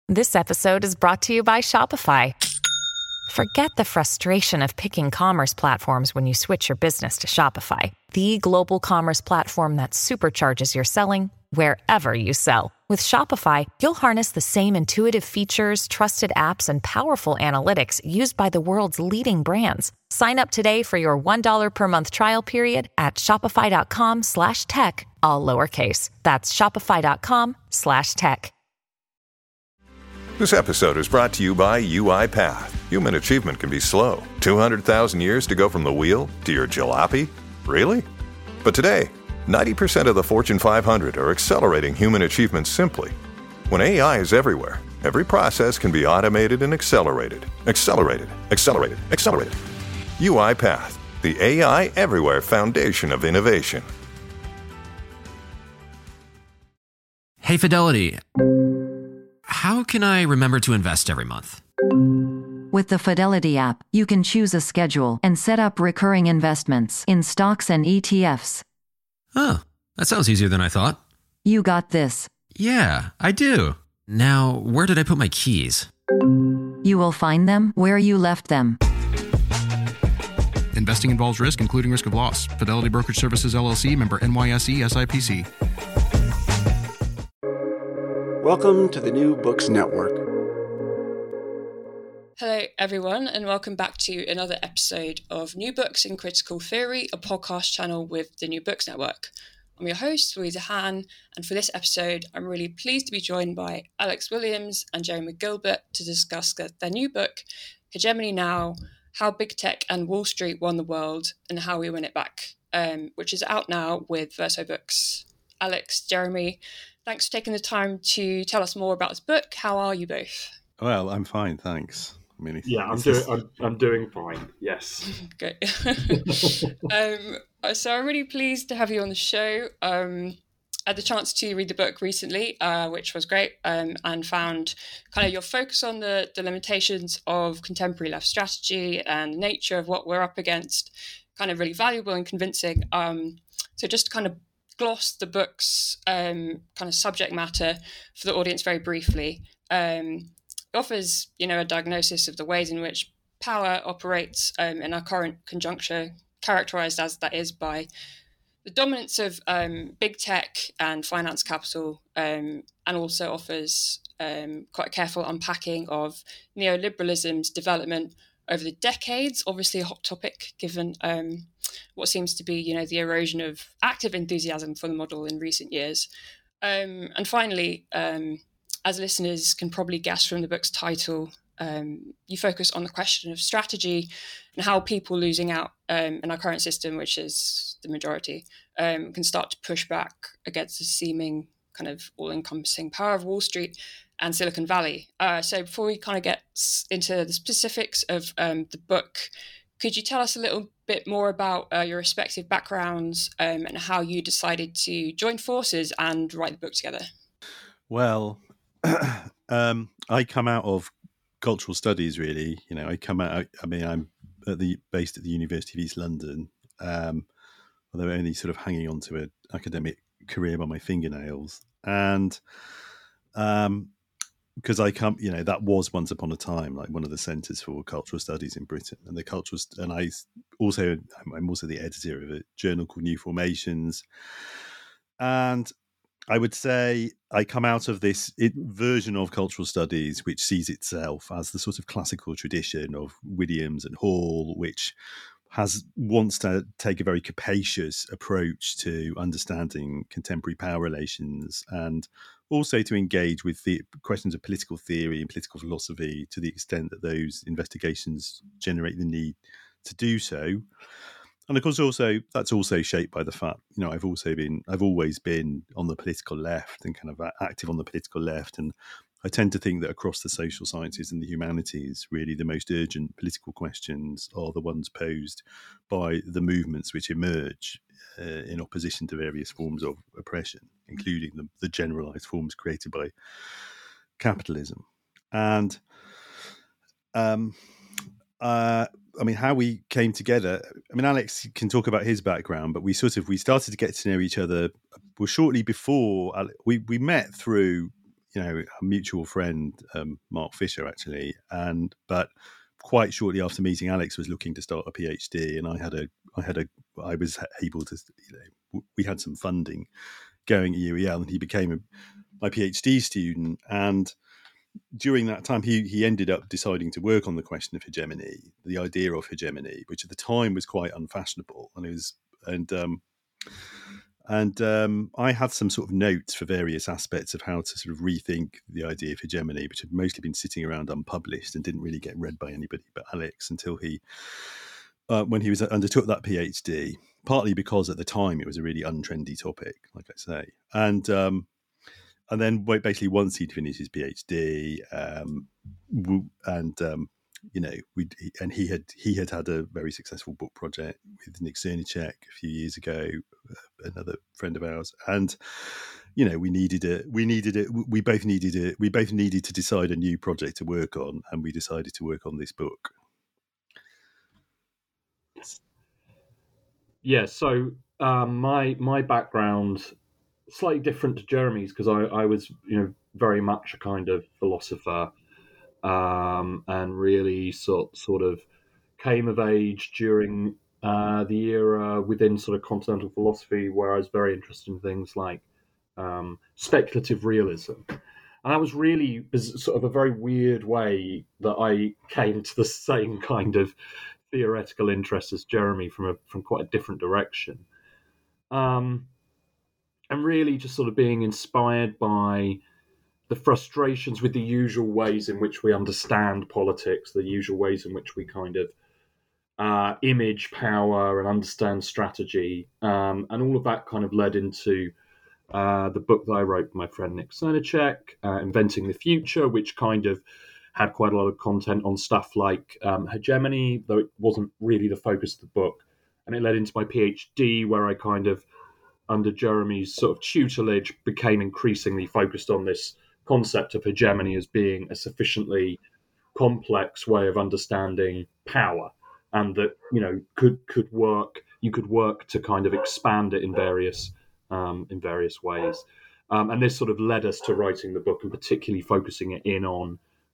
This episode is brought to you by Shopify. Forget the frustration of picking commerce platforms when you switch your business to Shopify, the global commerce platform that supercharges your selling wherever you sell. With Shopify, you'll harness the same intuitive features, trusted apps, and powerful analytics used by the world's leading brands. Sign up today for your $1 per month trial period at shopify.com/tech, all lowercase. That's shopify.com/tech. This episode is brought to you by UiPath. Human achievement can be slow. 200,000 years to go from the wheel to your jalopy? Really? But today, 90% of the Fortune 500 are accelerating human achievement simply. When AI is everywhere, every process can be automated and accelerated. Accelerated, accelerated, accelerated. UiPath, the AI everywhere foundation of innovation. Hey, Fidelity. How can I remember to invest every month? With the Fidelity app, you can choose a schedule and set up recurring investments in stocks and ETFs. Oh, that sounds easier than I thought. You got this. Yeah, I do. Now, where did I put my keys? You will find them where you left them. Investing involves risk, including risk of loss. Fidelity Brokerage Services, LLC, member NYSE, SIPC. Welcome to the New Books Network. Hello, everyone, and welcome back to another episode of New Books in Critical Theory, a podcast channel with the New Books Network. I'm your host, Louisa Han, and for this episode, I'm really pleased to be joined by Alex Williams and Jeremy Gilbert to discuss their new book, Hegemony Now: How Big Tech and Wall Street Won the World and How We Win It Back, which is out now with Verso Books. Alex, Jeremy, thanks for taking the time to tell us more about this book. How are you both? Well, I'm fine, thanks. I mean, I'm doing fine. Yes. Great. So I'm really pleased to have you on the show. I had the chance to read the book recently, which was great, and found kind of your focus on the limitations of contemporary left strategy and the nature of what we're up against kind of really valuable and convincing. So just to kind of gloss the book's kind of subject matter for the audience very briefly. It offers, a diagnosis of the ways in which power operates in our current conjuncture, characterized as that is by the dominance of big tech and finance capital, and also offers quite a careful unpacking of neoliberalism's development over the decades, obviously a hot topic given what seems to be, the erosion of active enthusiasm for the model in recent years. And finally, as listeners can probably guess from the book's title, you focus on the question of strategy and how people losing out in our current system, which is the majority, can start to push back against the seeming kind of all-encompassing power of Wall Street and Silicon Valley. So before we kind of get into the specifics of the book, could you tell us a little bit more about your respective backgrounds and how you decided to join forces and write the book together? Well, I come out of cultural studies, really. I'm based at the University of East London, although only sort of hanging on to an academic career by my fingernails. And because that was once upon a time like one of the centres for cultural studies in Britain, and I'm also the editor of a journal called New Formations, and I would say I come out of this version of cultural studies which sees itself as the sort of classical tradition of Williams and Hall, which wants to take a very capacious approach to understanding contemporary power relations, and also to engage with the questions of political theory and political philosophy to the extent that those investigations generate the need to do so. And of course, that's also shaped by the fact, I've always been on the political left and kind of active on the political left. And I tend to think that across the social sciences and the humanities, really the most urgent political questions are the ones posed by the movements which emerge in opposition to various forms of oppression, including the generalized forms created by capitalism. And how we came together. Alex can talk about his background, but we started to get to know each other. Well, shortly before we met through, a mutual friend, Mark Fisher, actually, but quite shortly after meeting Alex, was looking to start a PhD, and I was able to, we had some funding going at UEL, and he became my PhD student. And during that time, he ended up deciding to work on the question of hegemony, the idea of hegemony, which at the time was quite unfashionable, I had some sort of notes for various aspects of how to sort of rethink the idea of hegemony, which had mostly been sitting around unpublished and didn't really get read by anybody but Alex until when he undertook that PhD, partly because at the time it was a really untrendy topic, like I say. And then basically once he'd finished his PhD, he had a very successful book project with Nick Cernicek a few years ago, another friend of ours, and we both needed to decide a new project to work on, and we decided to work on this book. Yeah, so my background slightly different to Jeremy's, because I was very much a kind of philosopher, and really sort of came of age during the era within sort of continental philosophy, where I was very interested in things like speculative realism. And that was really sort of a very weird way that I came to the same kind of theoretical interest as Jeremy from quite a different direction. And really just sort of being inspired by the frustrations with the usual ways in which we understand politics, the usual ways in which we kind of image power and understand strategy. And all of that kind of led into the book that I wrote with my friend Nick Cernicek, Inventing the Future, which kind of had quite a lot of content on stuff like hegemony, though it wasn't really the focus of the book. And it led into my PhD, where I kind of, under Jeremy's sort of tutelage, became increasingly focused on this concept of hegemony as being a sufficiently complex way of understanding power, and that could work. You could work to kind of expand it in various ways, and this sort of led us to writing the book, and particularly focusing it in on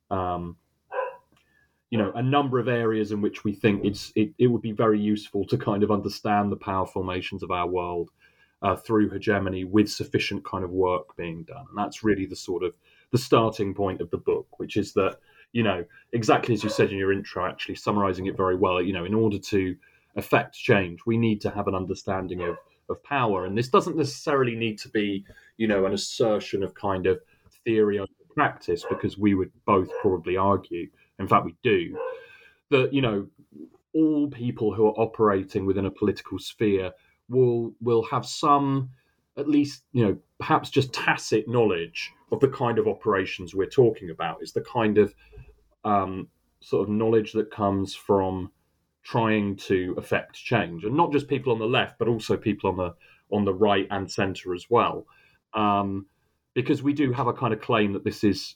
a number of areas in which we think it would be very useful to kind of understand the power formations of our world through hegemony, with sufficient kind of work being done. And that's really the starting point of the book, which is that, exactly as you said in your intro, actually summarizing it very well, in order to affect change, we need to have an understanding of power. And this doesn't necessarily need to be, an assertion of kind of theory over practice, because we would both probably argue, in fact we do, that, all people who are operating within a political sphere will have some, at least, perhaps just tacit knowledge of the kind of operations we're talking about. Is the kind of sort of knowledge that comes from trying to affect change, and not just people on the left, but also people on the right and centre as well. Because we do have a kind of claim that this is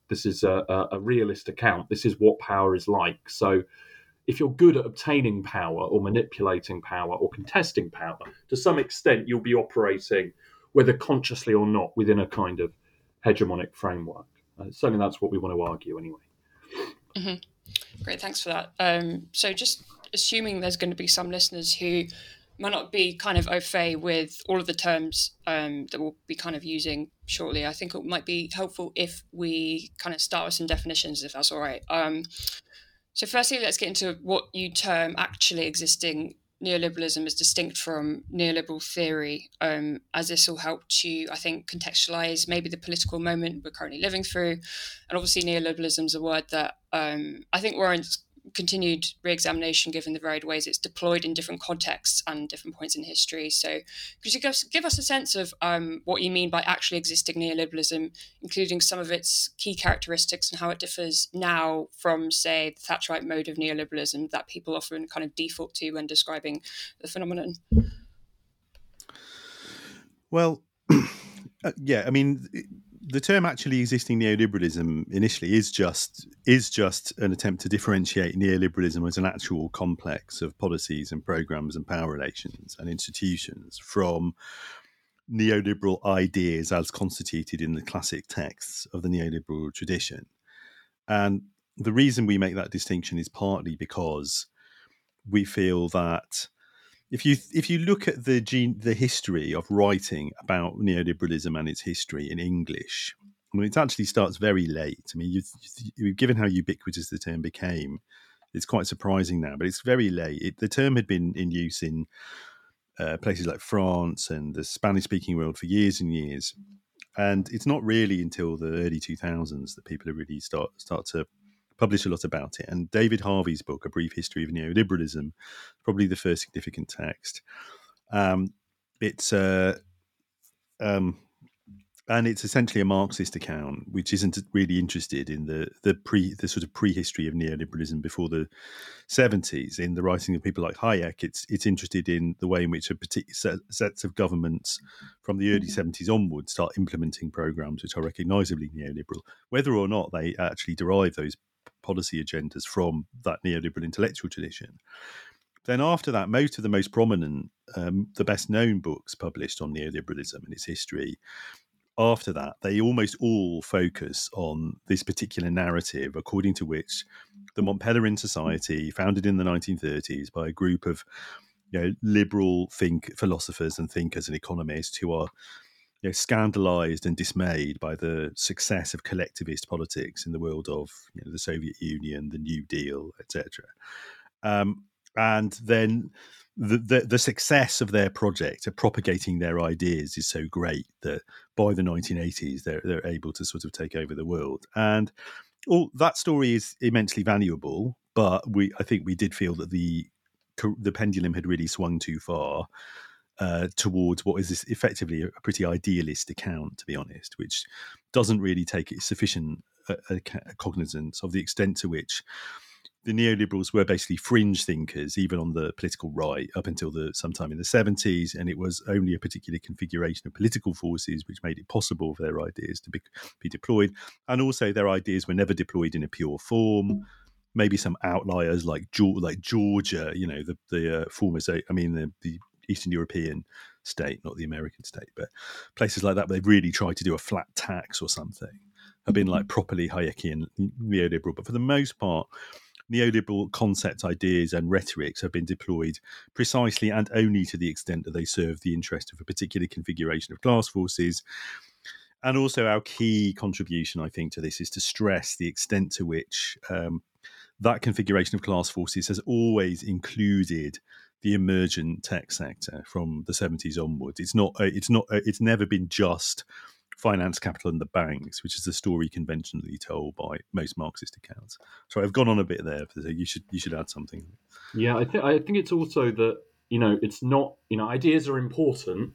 a realist account. This is what power is like. So if you're good at obtaining power or manipulating power or contesting power, to some extent you'll be operating, whether consciously or not, within a kind of hegemonic framework. Certainly that's what we want to argue anyway. Mm-hmm. Great, thanks for that. So just assuming there's going to be some listeners who might not be kind of au fait with all of the terms that we'll be kind of using shortly, I think it might be helpful if we kind of start with some definitions, if that's all right. So firstly, let's get into what you term actually existing neoliberalism as distinct from neoliberal theory, as this will help to, I think, contextualize maybe the political moment we're currently living through. And obviously neoliberalism is a word that I think warrants continued re-examination given the varied ways it's deployed in different contexts and different points in history. So could you give us a sense of what you mean by actually existing neoliberalism, including some of its key characteristics and how it differs now from, say, the Thatcherite mode of neoliberalism that people often kind of default to when describing the phenomenon? Well, yeah, I mean, the term actually existing neoliberalism initially is just an attempt to differentiate neoliberalism as an actual complex of policies and programs and power relations and institutions from neoliberal ideas as constituted in the classic texts of the neoliberal tradition. And the reason we make that distinction is partly because we feel that if you look at the history of writing about neoliberalism and its history in English, I mean, it actually starts very late. I mean, given how ubiquitous the term became, it's quite surprising now, but it's very late. The term had been in use in places like France and the Spanish-speaking world for years and years, and it's not really until the early 2000s that people really start to publish a lot about it. And David Harvey's book, A Brief History of Neoliberalism, probably the first significant text. And it's essentially a Marxist account, which isn't really interested in the sort of prehistory of neoliberalism before the 70s. In the writing of people like Hayek, it's interested in the way in which a particular sets of governments from the early 70s onwards start implementing programs which are recognisably neoliberal, whether or not they actually derive those policy agendas from that neoliberal intellectual tradition. Then after that, most of the most prominent, the best known books published on neoliberalism and its history, after that, they almost all focus on this particular narrative, according to which the Montpellerin Society, founded in the 1930s by a group of liberal philosophers and thinkers and economists who are scandalized and dismayed by the success of collectivist politics in the world of the Soviet Union, the New Deal, etc. And then the success of their project of propagating their ideas is so great that by the 1980s they're able to sort of take over the world. And all that story is immensely valuable, but I think we did feel that the pendulum had really swung too far towards what is effectively a pretty idealist account, to be honest, which doesn't really take sufficient cognizance of the extent to which the neoliberals were basically fringe thinkers, even on the political right, up until sometime in the 70s, and it was only a particular configuration of political forces which made it possible for their ideas to be deployed. And also their ideas were never deployed in a pure form. Maybe some outliers like Georgia, the former, the Eastern European state, not the American state, but places like that where they've really tried to do a flat tax or something, have been like properly Hayekian neoliberal. But for the most part, neoliberal concept ideas and rhetorics have been deployed precisely and only to the extent that they serve the interest of a particular configuration of class forces. And also our key contribution, I think, to this is to stress the extent to which that configuration of class forces has always included the emergent tech sector from the 70s onwards. It's never been just finance, capital, and the banks, which is the story conventionally told by most Marxist accounts. So I've gone on a bit there. So you should add something. Yeah, I think it's also that it's not ideas are important,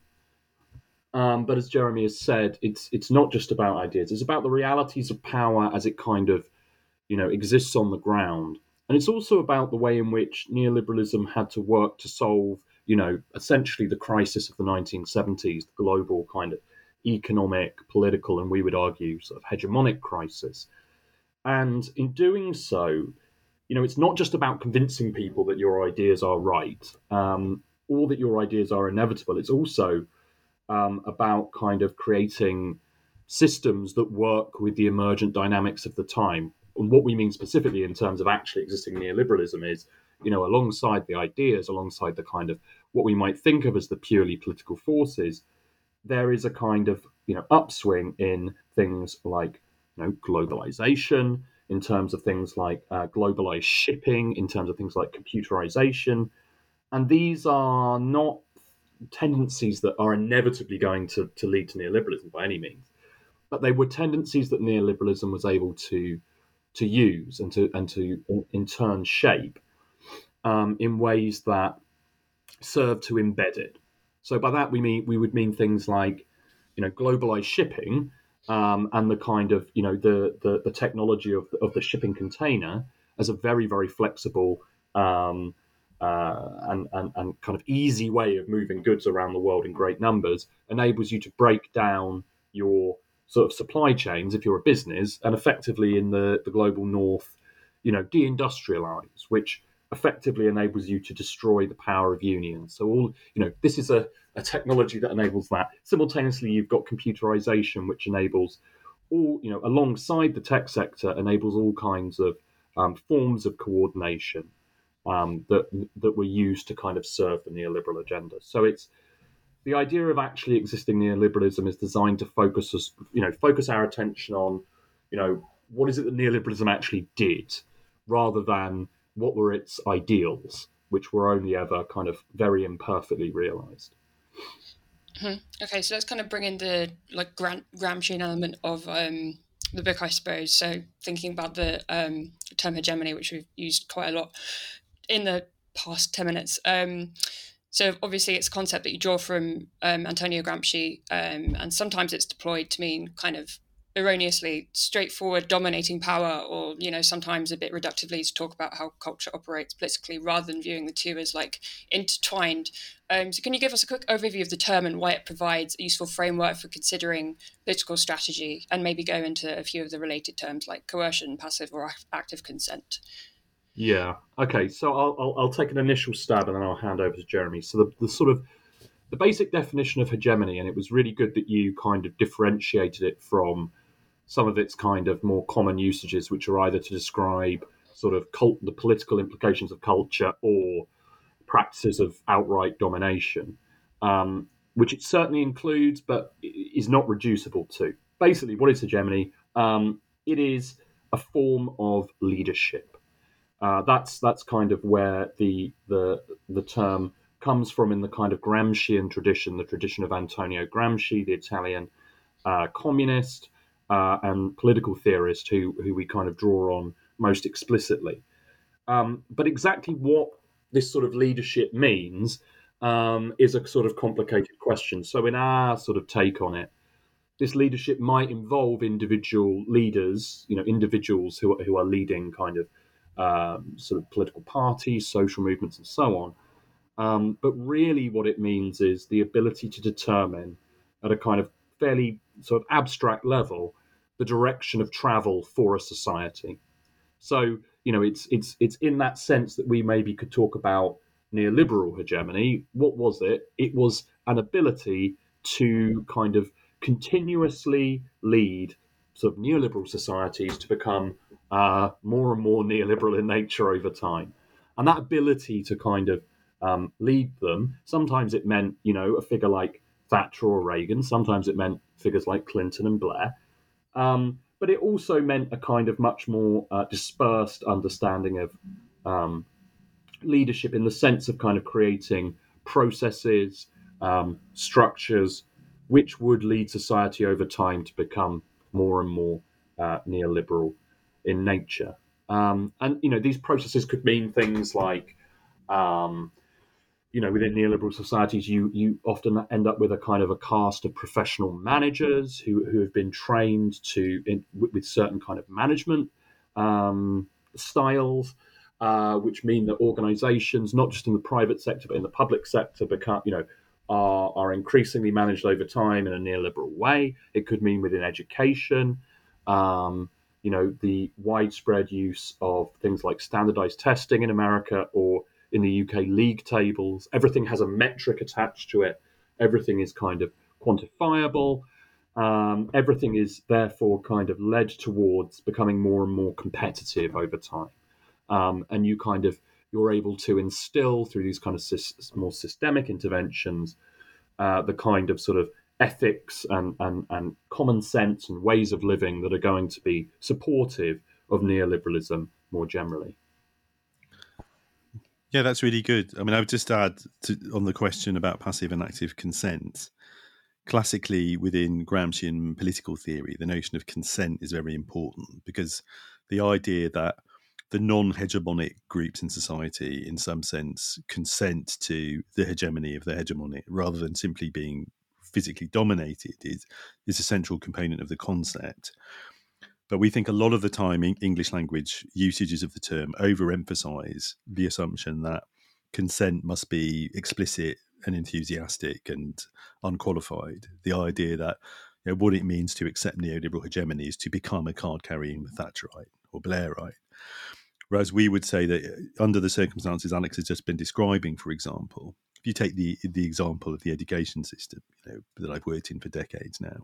but as Jeremy has said, it's not just about ideas. It's about the realities of power as it kind of exists on the ground, and it's also about the way in which neoliberalism had to work to solve essentially the crisis of the 1970s, the global kind of economic, political, and we would argue sort of hegemonic crisis. And in doing so, it's not just about convincing people that your ideas are right, or that your ideas are inevitable. It's also about kind of creating systems that work with the emergent dynamics of the time. And what we mean specifically in terms of actually existing neoliberalism is, alongside the ideas, alongside the kind of what we might think of as the purely political forces, there is a kind of upswing in things like globalization, in terms of things like globalized shipping, in terms of things like computerization, and these are not tendencies that are inevitably going to lead to neoliberalism by any means, but they were tendencies that neoliberalism was able to use and to in turn shape in ways that serve to embed it. So by that we would mean things like, globalized shipping and the kind of the technology of the shipping container as a very, very flexible and kind of easy way of moving goods around the world in great numbers enables you to break down your sort of supply chains if you're a business and effectively in the global north, deindustrialize, which effectively enables you to destroy the power of unions. So this is a technology that enables that. Simultaneously, you've got computerization, which enables alongside the tech sector, enables all kinds of forms of coordination that were used to kind of serve the neoliberal agenda. So it's the idea of actually existing neoliberalism is designed to focus our attention on, what is it that neoliberalism actually did, rather than what were its ideals, which were only ever kind of very imperfectly realized. Okay, so let's kind of bring in the Gramscian element of the book, I suppose. So thinking about the term hegemony, which we've used quite a lot in the past 10 minutes. So obviously it's a concept that you draw from Antonio Gramsci, and sometimes it's deployed to mean kind of erroneously straightforward dominating power, or sometimes a bit reductively to talk about how culture operates politically, rather than viewing the two as intertwined. So can you give us a quick overview of the term and why it provides a useful framework for considering political strategy, and maybe go into a few of the related terms like coercion, passive or active consent? Yeah. Okay. So I'll take an initial stab and then I'll hand over to Jeremy. So the basic definition of hegemony, and it was really good that you kind of differentiated it from some of its kind of more common usages, which are either to describe sort of the political implications of culture or practices of outright domination, which it certainly includes, but is not reducible to. Basically, what is hegemony? It is a form of leadership. That's kind of where the term comes from in the kind of Gramscian tradition, the tradition of Antonio Gramsci, the Italian communist and political theorist who we kind of draw on most explicitly. But exactly what this sort of leadership means is a sort of complicated question. So in our sort of take on it, this leadership might involve individual leaders, individuals who are leading kind of sort of political parties, social movements, and so on. But really what it means is the ability to determine at a kind of fairly sort of abstract level the direction of travel for a society. So, it's in that sense that we maybe could talk about neoliberal hegemony. What was it? It was an ability to kind of continuously lead sort of neoliberal societies to become more and more neoliberal in nature over time. And that ability to kind of lead them, sometimes it meant, a figure like Thatcher or Reagan, sometimes it meant figures like Clinton and Blair. But it also meant a kind of much more dispersed understanding of leadership, in the sense of kind of creating processes, structures, which would lead society over time to become more and more neoliberal in nature. And these processes could mean things like, within neoliberal societies, you often end up with a kind of a cast of professional managers who have been trained with certain kind of management styles, which mean that organizations, not just in the private sector but in the public sector, are increasingly managed over time in a neoliberal way. It could mean within education, the widespread use of things like standardized testing in America, or in the UK, league tables. Everything has a metric attached to it. Everything is kind of quantifiable. Everything is therefore kind of led towards becoming more and more competitive over time. And you're able to instill through these kind of more systemic interventions the kind of sort of ethics and common sense and ways of living that are going to be supportive of neoliberalism more generally. Yeah, that's really good. I mean, I would just add on the question about passive and active consent. Classically, within Gramscian political theory, the notion of consent is very important, because the idea that the non-hegemonic groups in society, in some sense, consent to the hegemony of the hegemonic rather than simply being physically dominated is a central component of the concept. But we think a lot of the time English language usages of the term overemphasize the assumption that consent must be explicit and enthusiastic and unqualified. The idea that what it means to accept neoliberal hegemony is to become a card-carrying Thatcherite or Blairite. Whereas we would say that under the circumstances Alex has just been describing, for example, if you take the example of the education system, that I've worked in for decades now,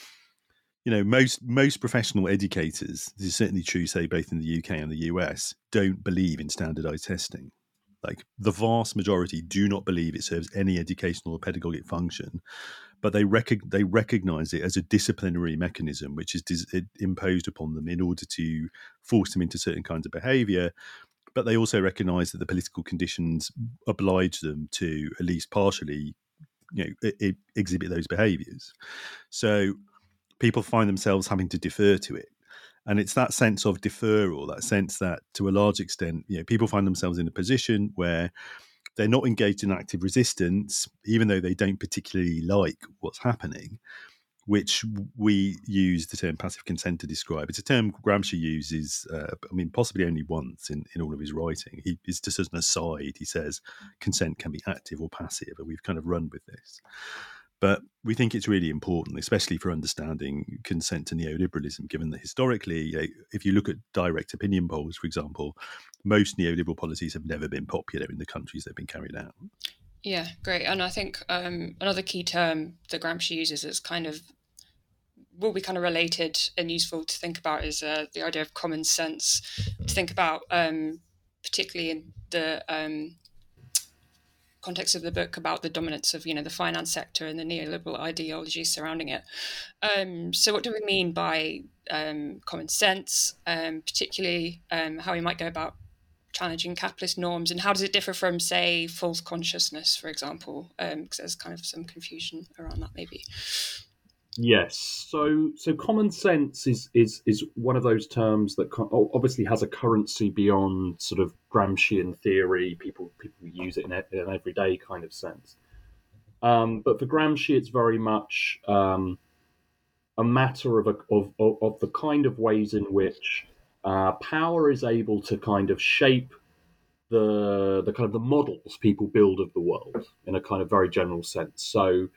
most professional educators, this is certainly true, say, both in the UK and the US, don't believe in standardized testing. Like, the vast majority do not believe it serves any educational or pedagogic function, but they recognize it as a disciplinary mechanism which is imposed upon them in order to force them into certain kinds of behavior. But they also recognize that the political conditions oblige them to at least partially, exhibit those behaviors. So people find themselves having to defer to it. And it's that sense of deferral, that sense that to a large extent, people find themselves in a position where they're not engaged in active resistance, even though they don't particularly like what's happening, which we use the term passive consent to describe. It's a term Gramsci uses, possibly only once in all of his writing. It's just as an aside, he says consent can be active or passive, and we've kind of run with this. But we think it's really important, especially for understanding consent to neoliberalism, given that historically, if you look at direct opinion polls, for example, most neoliberal policies have never been popular in the countries they've been carried out. Yeah, great. And I think another key term that Gramsci uses is will be kind of related and useful to think about is the idea of common sense, to think about particularly in the context of the book about the dominance of the finance sector and the neoliberal ideology surrounding it. So what do we mean by common sense, particularly how we might go about challenging capitalist norms, and how does it differ from, say, false consciousness, for example? Because there's kind of some confusion around that maybe. Yes, so common sense is one of those terms that obviously has a currency beyond sort of Gramscian theory. People use it in an everyday kind of sense. But for Gramsci, it's very much a matter of the kind of ways in which power is able to kind of shape the kind of the models people build of the world in a kind of very general sense. So.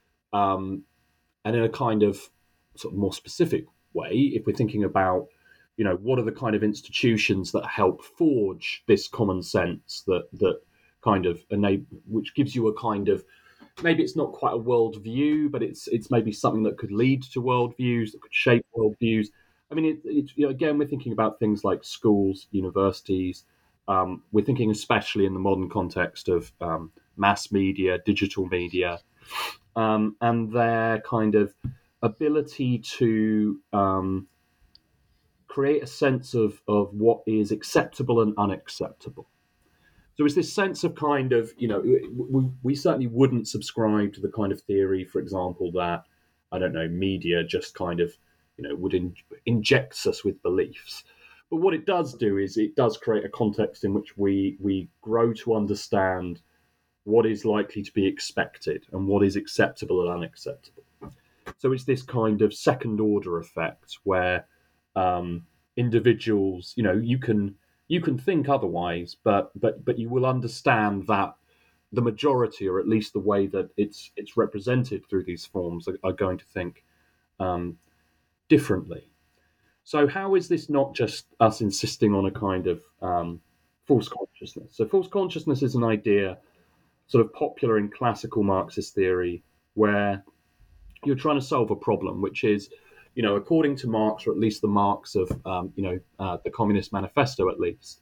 And in a kind of sort of more specific way, if we're thinking about, what are the kind of institutions that help forge this common sense that kind of enable, which gives you a kind of, maybe it's not quite a worldview, but it's maybe something that could lead to worldviews, that could shape worldviews. I mean, again, we're thinking about things like schools, universities. We're thinking especially in the modern context of mass media, digital media. And their kind of ability to create a sense of what is acceptable and unacceptable. So it's this sense of kind of, we certainly wouldn't subscribe to the kind of theory, for example, that, media just kind of, would injects us with beliefs. But what it does do is it does create a context in which we grow to understand what is likely to be expected and what is acceptable and unacceptable. So it's this kind of second order effect where individuals, you can think otherwise, but you will understand that the majority, or at least the way that it's represented through these forms, are going to think differently. So how is this not just us insisting on a kind of false consciousness? So false consciousness is an idea sort of popular in classical Marxist theory, where you're trying to solve a problem, which is, according to Marx, or at least the Marx of, the Communist Manifesto, at least,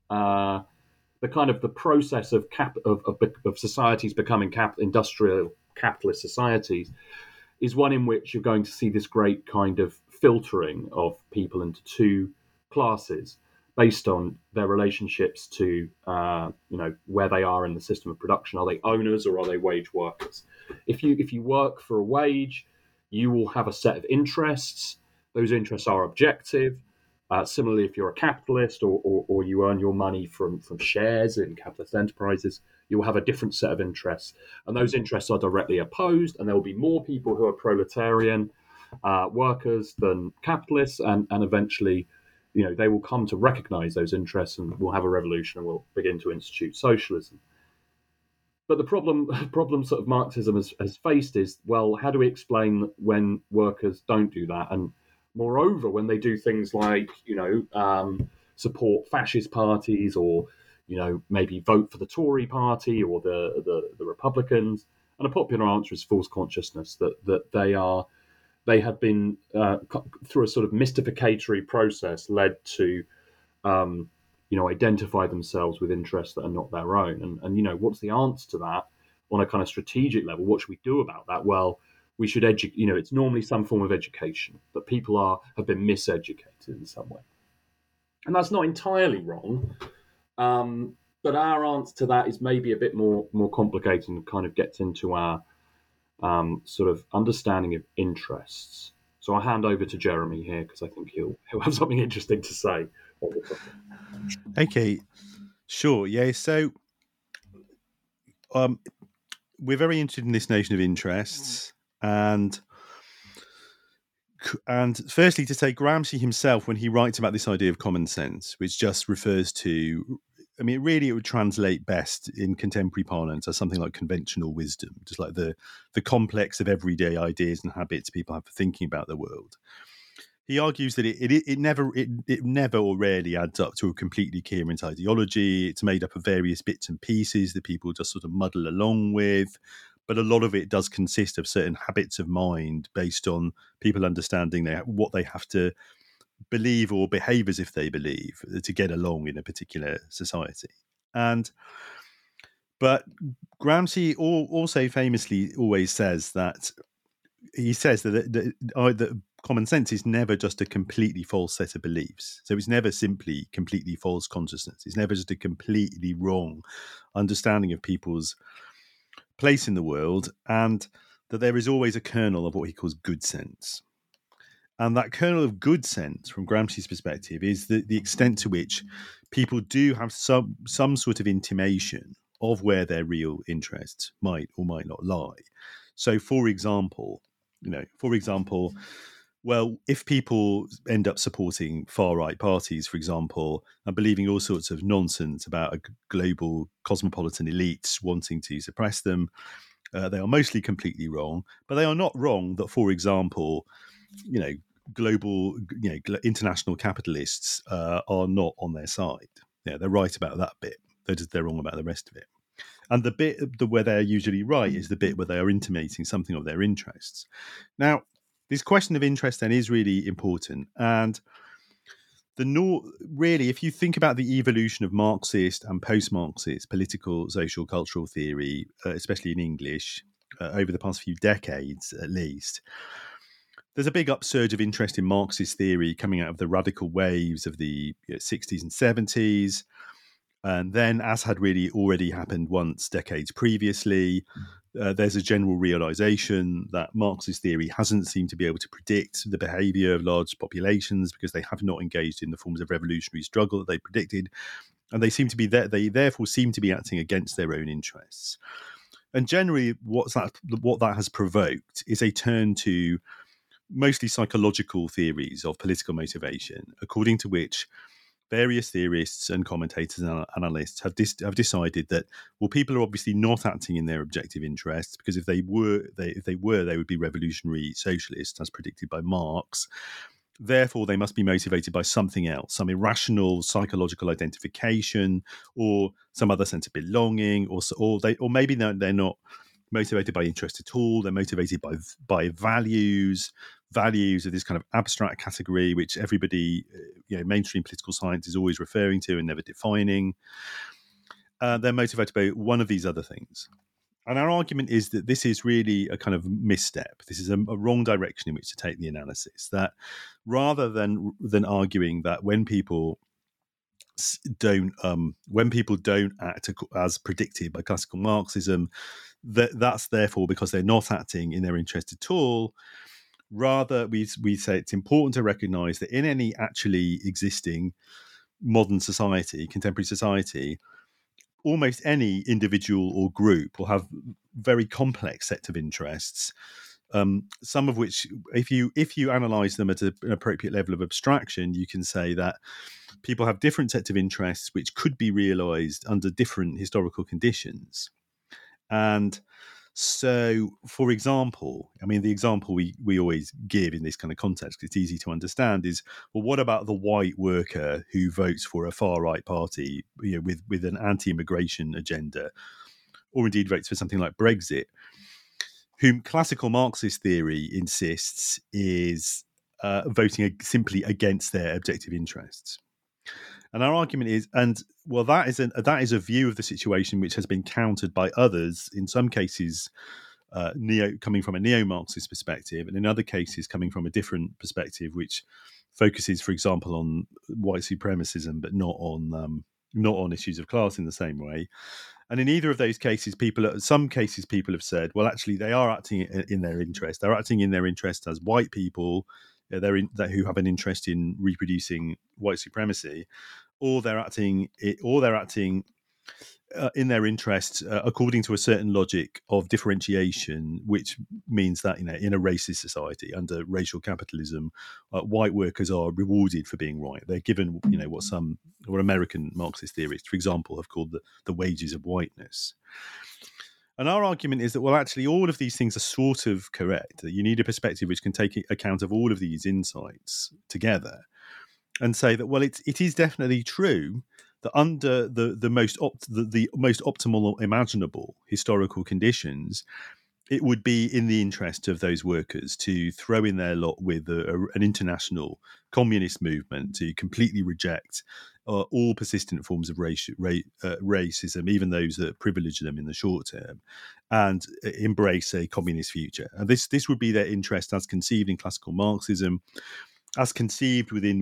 the kind of the process of societies becoming industrial capitalist societies is one in which you're going to see this great kind of filtering of people into two classes, based on their relationships to, where they are in the system of production. Are they owners or are they wage workers? If you work for a wage, you will have a set of interests. Those interests are objective. Similarly, if you're a capitalist or you earn your money from shares in capitalist enterprises, you will have a different set of interests. And those interests are directly opposed, and there will be more people who are proletarian workers than capitalists, and eventually they will come to recognize those interests, and we'll have a revolution and we'll begin to institute socialism. But the problem sort of Marxism has faced is, well, how do we explain when workers don't do that? And moreover, when they do things like, support fascist parties, or maybe vote for the Tory party or the Republicans? And a popular answer is false consciousness, that they have been through a sort of mystificatory process led to identify themselves with interests that are not their own. And what's the answer to that on a kind of strategic level? What should we do about that? Well, we should educate. It's normally some form of education, that people have been miseducated in some way, and that's not entirely wrong. But our answer to that is maybe a bit more complicated, and kind of gets into our sort of understanding of interests. So I'll hand over to Jeremy here, because I think he'll have something interesting to say. Okay, sure. Yeah, so we're very interested in this notion of interests, and firstly, to say Gramsci himself, when he writes about this idea of common sense, which just refers to, really it would translate best in contemporary parlance as something like conventional wisdom, just like the complex of everyday ideas and habits people have for thinking about the world. He argues that it never or rarely adds up to a completely coherent ideology. It's made up of various bits and pieces that people just sort of muddle along with. But a lot of it does consist of certain habits of mind based on people understanding what they have to believe or behave as if they believe to get along in a particular society. But Gramsci also famously always says that common sense is never just a completely false set of beliefs. So it's never simply completely false consciousness. It's never just a completely wrong understanding of people's place in the world, and that there is always a kernel of what he calls good sense. And that kernel of good sense, from Gramsci's perspective, is the extent to which people do have some sort of intimation of where their real interests might or might not lie. So, for example, well, if people end up supporting far-right parties, for example, and believing all sorts of nonsense about a global cosmopolitan elites wanting to suppress them, they are mostly completely wrong. But they are not wrong that, for example, global, international capitalists are not on their side. Yeah, they're right about that bit. They're wrong about the rest of it. And the bit where they're usually right is the bit where they are intimating something of their interests. Now, this question of interest then is really important. And really, if you think about the evolution of Marxist and post-Marxist political, social, cultural theory, especially in English, over the past few decades at least, there's a big upsurge of interest in Marxist theory coming out of the radical waves of the 60s and 70s. And then, as had really already happened once decades previously, there's a general realization that Marxist theory hasn't seemed to be able to predict the behavior of large populations because they have not engaged in the forms of revolutionary struggle that they predicted. And they therefore seem to be acting against their own interests. And generally, what that has provoked is a turn to mostly psychological theories of political motivation, according to which various theorists and commentators and analysts have decided that, well, people are obviously not acting in their objective interests, because if they were, they would be revolutionary socialists, as predicted by Marx. Therefore, they must be motivated by something else, some irrational psychological identification, or some other sense of belonging, or maybe they're not motivated by interest at all. They're motivated by values of this kind of abstract category, which everybody, mainstream political science is always referring to and never defining. They're motivated by one of these other things. And our argument is that this is really a kind of misstep. This is a wrong direction in which to take the analysis. That rather than arguing that when people don't act as predicted by classical Marxism, that's therefore because they're not acting in their interest at all. Rather, we say it's important to recognize that in any actually existing modern society, contemporary society, almost any individual or group will have very complex set of interests, some of which, if you analyze them at an appropriate level of abstraction, you can say that people have different sets of interests which could be realized under different historical conditions. And So, for example, I mean, the example we always give in this kind of context, it's easy to understand, is, well, what about the white worker who votes for a far-right party, with an anti-immigration agenda, or indeed votes for something like Brexit, whom classical Marxist theory insists is voting simply against their objective interests? And our argument is, that is a view of the situation which has been countered by others, in some cases coming from a neo-Marxist perspective, and in other cases coming from a different perspective, which focuses, for example, on white supremacism, but not on issues of class in the same way. And in either of those cases, people have said, well, actually, they are acting in their interest. They're acting in their interest as white people who have an interest in reproducing white supremacy, or they're acting in their interest according to a certain logic of differentiation, which means that in a racist society under racial capitalism, white workers are rewarded for being right. They're given what American Marxist theorists, for example, have called the wages of whiteness. And our argument is that, well, actually, all of these things are sort of correct, that you need a perspective which can take account of all of these insights together and say that, well, it is definitely true that under the most optimal imaginable historical conditions, it would be in the interest of those workers to throw in their lot with an international communist movement to completely reject all persistent forms of racism, even those that privilege them in the short term, and embrace a communist future. And this would be their interest as conceived in classical Marxism, as conceived within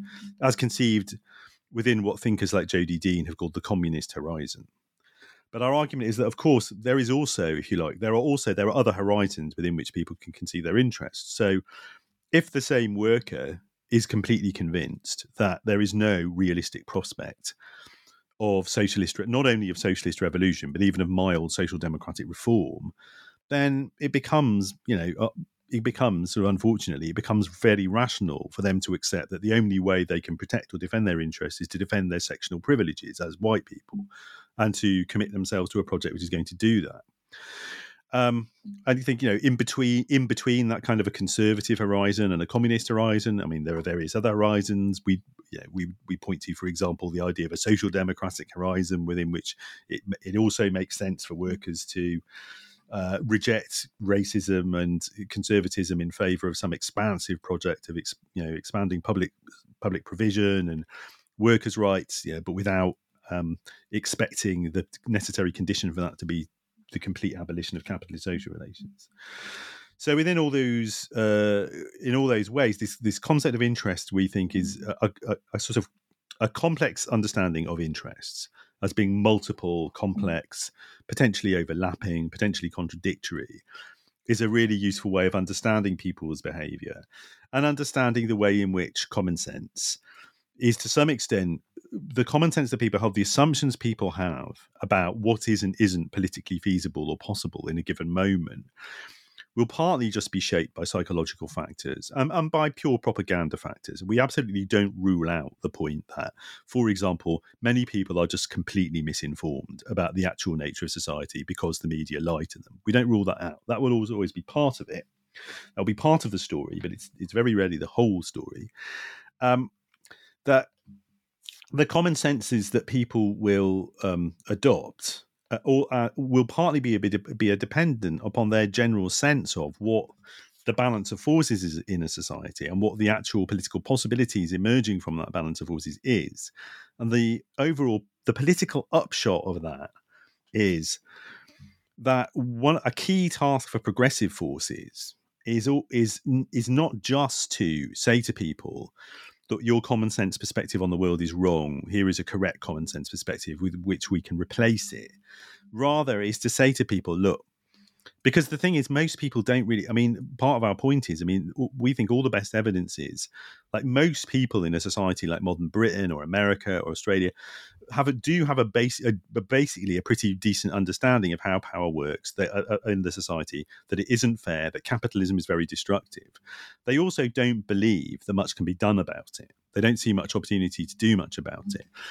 what thinkers like Jody Dean have called the communist horizon. But our argument is that, of course, there is also, if you like, there are other horizons within which people can conceive their interests. So if the same worker is completely convinced that there is no realistic prospect of not only of socialist revolution, but even of mild social democratic reform, then it becomes, unfortunately, it becomes very rational for them to accept that the only way they can protect or defend their interests is to defend their sectional privileges as white people, and to commit themselves to a project which is going to do that. And you think, in between that kind of a conservative horizon and a communist horizon, I mean, there are various other horizons. We point to, for example, the idea of a social democratic horizon within which it also makes sense for workers to reject racism and conservatism in favour of some expansive project of expanding public provision and workers' rights, but without expecting the necessary condition for that to be the complete abolition of capitalist social relations. So within all those, in all those ways, this concept of interest, we think, is a sort of a complex understanding of interests as being multiple, complex, potentially overlapping, potentially contradictory, is a really useful way of understanding people's behaviour and understanding the way in which common sense is, to some extent, the common sense that people have, the assumptions people have about what is and isn't politically feasible or possible in a given moment, will partly just be shaped by psychological factors and by pure propaganda factors. We absolutely don't rule out the point that, for example, many people are just completely misinformed about the actual nature of society because the media lie to them. We don't rule that out. That will always be part of it. That'll be part of the story, but it's very rarely the whole story. That the common senses that people will adopt will partly be dependent upon their general sense of what the balance of forces is in a society and what the actual political possibilities emerging from that balance of forces is. And the political upshot of that is that a key task for progressive forces is not just to say to people that your common sense perspective on the world is wrong. Here is a correct common sense perspective with which we can replace it. Rather, is to say to people, look, because the thing is, most people don't really, part of our point is, we think all the best evidence is, like, most people in a society like modern Britain or America or Australia do have basically a pretty decent understanding of how power works in the society, that it isn't fair, that capitalism is very destructive. They also don't believe that much can be done about it. They don't see much opportunity to do much about it.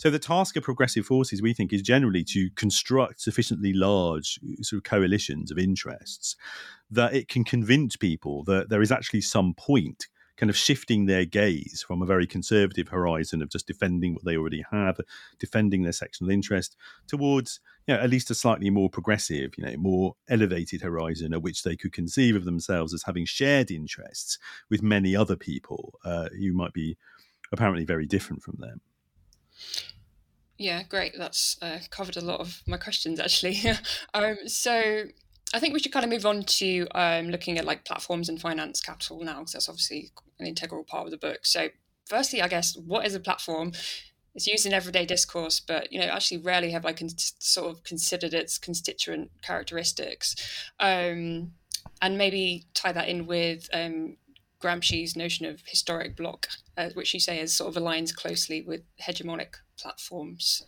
So the task of progressive forces, we think, is generally to construct sufficiently large sort of coalitions of interests that it can convince people that there is actually some point kind of shifting their gaze from a very conservative horizon of just defending what they already have, defending their sectional interest, towards, at least a slightly more progressive, more elevated horizon at which they could conceive of themselves as having shared interests with many other people who might be apparently very different from them. Yeah, great. That's covered a lot of my questions, actually. So I think we should kind of move on to looking at like platforms and finance capital now, because that's obviously an integral part of the book. So firstly, I guess, what is a platform? It's used in everyday discourse, but actually rarely have I sort of considered its constituent characteristics, and maybe tie that in with Gramsci's notion of historic bloc, which you say is sort of aligns closely with hegemonic platforms.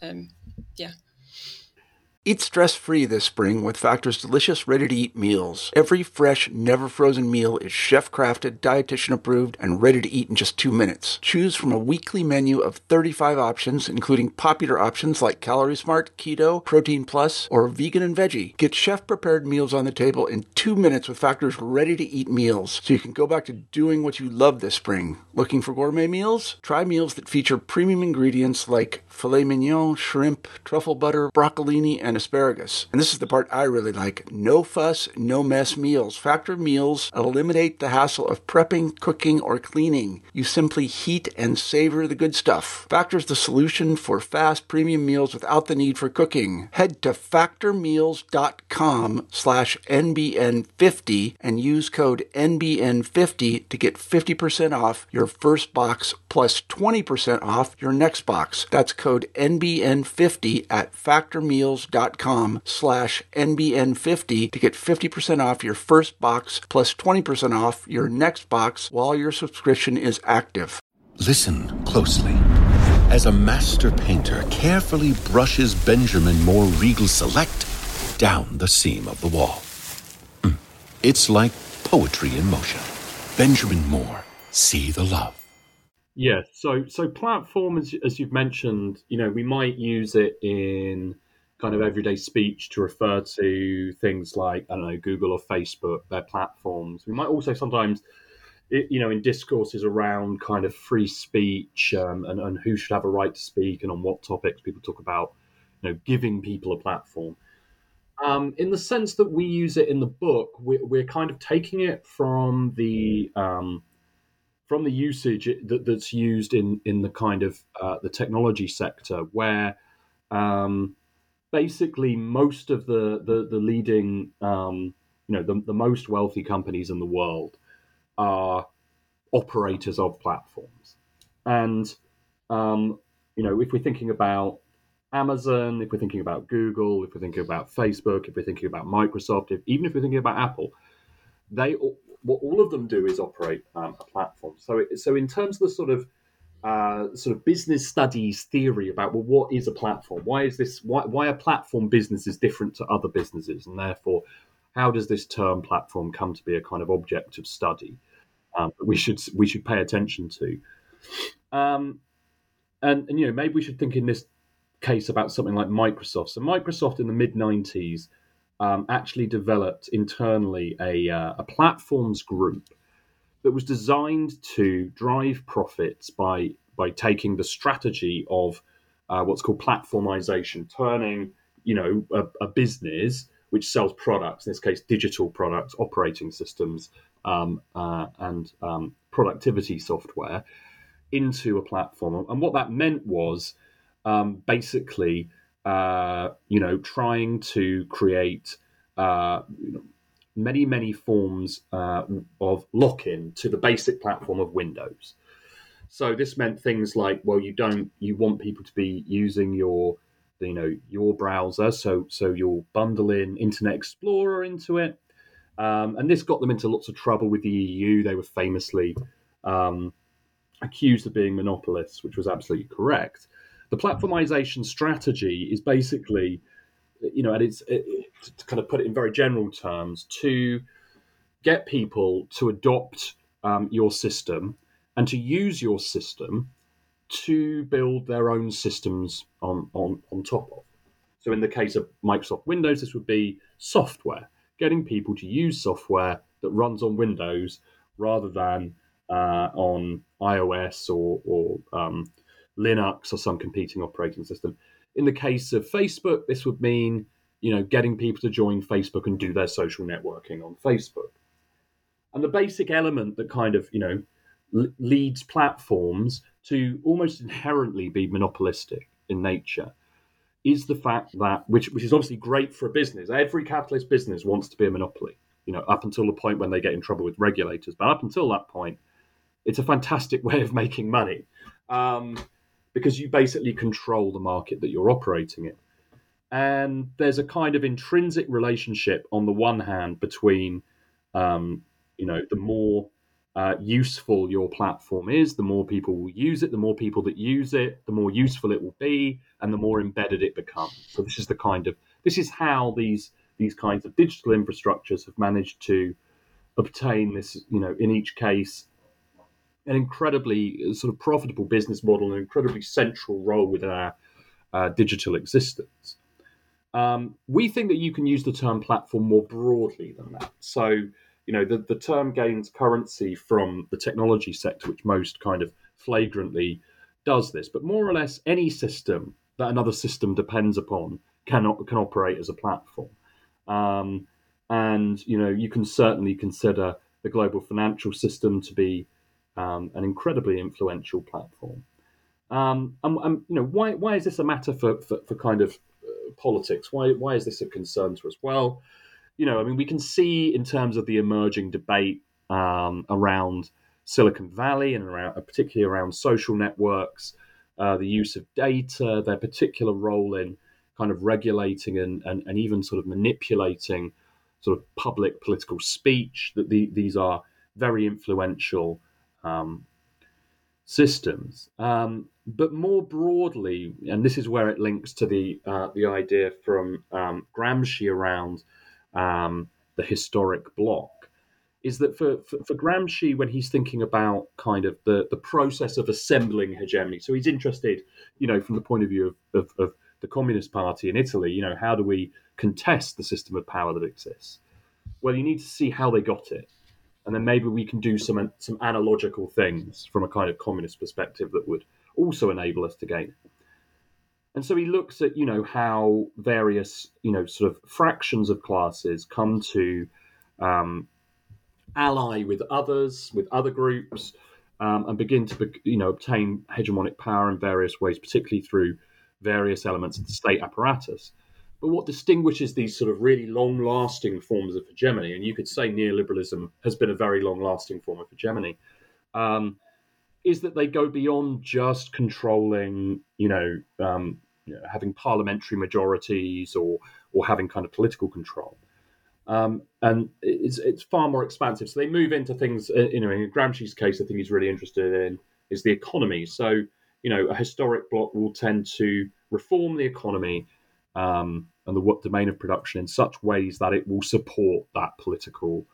Eat stress-free this spring with Factor's delicious, ready-to-eat meals. Every fresh, never-frozen meal is chef-crafted, dietitian-approved, and ready to eat in just 2 minutes. Choose from a weekly menu of 35 options, including popular options like Calorie Smart, Keto, Protein Plus, or Vegan and Veggie. Get chef-prepared meals on the table in 2 minutes with Factor's ready-to-eat meals, so you can go back to doing what you love this spring. Looking for gourmet meals? Try meals that feature premium ingredients like filet mignon, shrimp, truffle butter, broccolini, and asparagus. And this is the part I really like. No fuss, no mess meals. Factor meals eliminate the hassle of prepping, cooking, or cleaning. You simply heat and savor the good stuff. Factor's the solution for fast premium meals without the need for cooking. Head to factormeals.com/NBN50 and use code NBN50 to get 50% off your first box plus 20% off your next box. That's code NBN50 at factormeals.com/NBN50 to get 50% off your first box plus 20% off your next box while your subscription is active. Listen closely as a master painter carefully brushes Benjamin Moore Regal Select down the seam of the wall. It's like poetry in motion. Benjamin Moore, see the love. Yeah, so platform, as you've mentioned, we might use it in kind of everyday speech to refer to things like, I don't know, Google or Facebook, their platforms. We might also sometimes, in discourses around kind of free speech and who should have a right to speak and on what topics, people talk about, giving people a platform. In the sense that we use it in the book, we're kind of taking it from the usage that's used in the kind of the technology sector, where basically most of the leading, the most wealthy companies in the world are operators of platforms. And, if we're thinking about Amazon, if we're thinking about Google, if we're thinking about Facebook, if we're thinking about Microsoft, even if we're thinking about Apple, what all of them do is operate a platform. So in terms of the sort of business studies theory about, well, what is a platform? Why are platform businesses different to other businesses? And therefore, how does this term platform come to be a kind of object of study that we should pay attention to? And maybe we should think in this case about something like Microsoft. So Microsoft in the mid-90s actually developed internally a platforms group that was designed to drive profits by taking the strategy of what's called platformization, turning a business which sells products, in this case digital products, operating systems, and productivity software, into a platform. And what that meant was basically trying to create many forms of lock-in to the basic platform of Windows. So this meant things like, well, you want people to be using your browser, so you'll bundle in Internet Explorer into it, and this got them into lots of trouble with the EU. They were famously accused of being monopolists, which was absolutely correct. The platformization strategy is basically, to kind of put it in very general terms, to get people to adopt your system and to use your system to build their own systems on top of. So in the case of Microsoft Windows, this would be software, getting people to use software that runs on Windows rather than on iOS or Linux or some competing operating system. In the case of Facebook, this would mean, getting people to join Facebook and do their social networking on Facebook. And the basic element that kind of, leads platforms to almost inherently be monopolistic in nature is the fact that, which is obviously great for a business. Every capitalist business wants to be a monopoly, up until the point when they get in trouble with regulators. But up until that point, it's a fantastic way of making money because you basically control the market that you're operating in. And there's a kind of intrinsic relationship on the one hand between, the more useful your platform is, the more people will use it, the more people that use it, the more useful it will be, and the more embedded it becomes. So this is how these kinds of digital infrastructures have managed to obtain this, in each case, an incredibly sort of profitable business model, an incredibly central role within our digital existence. We think that you can use the term platform more broadly than that. So, the term gains currency from the technology sector, which most kind of flagrantly does this. But more or less, any system that another system depends upon can operate as a platform. And, you can certainly consider the global financial system to be an incredibly influential platform. Why is this a matter for kind of politics? Why is this a concern to us? Well, we can see in terms of the emerging debate around Silicon Valley and particularly around social networks, the use of data, their particular role in kind of regulating and even sort of manipulating sort of public political speech, that these are very influential systems. But more broadly, and this is where it links to the idea from Gramsci around the historic bloc, is that for Gramsci, when he's thinking about kind of the process of assembling hegemony, so he's interested, from the point of view of the Communist Party in Italy, how do we contest the system of power that exists? Well, you need to see how they got it. And then maybe we can do some analogical things from a kind of communist perspective that would also enable us to gain it. And so he looks at, how various, sort of fractions of classes come to ally with others, with other groups, and begin to, obtain hegemonic power in various ways, particularly through various elements of the state apparatus. But what distinguishes these sort of really long-lasting forms of hegemony, and you could say neoliberalism has been a very long-lasting form of hegemony, is that they go beyond just controlling, having parliamentary majorities or having kind of political control. And it's far more expansive. So they move into things, in Gramsci's case, the thing he's really interested in is the economy. So, a historic bloc will tend to reform the economy and the domain of production in such ways that it will support that political